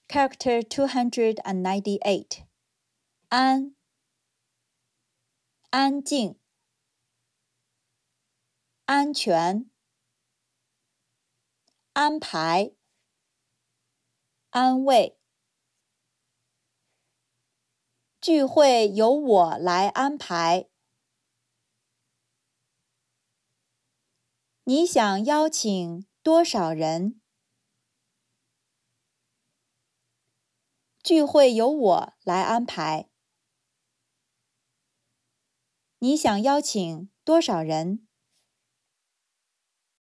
Character 298. 安，安静，安全，安排，安慰。聚会由我来安排。你想邀请多少人？聚会由我来安排。你想邀请多少人？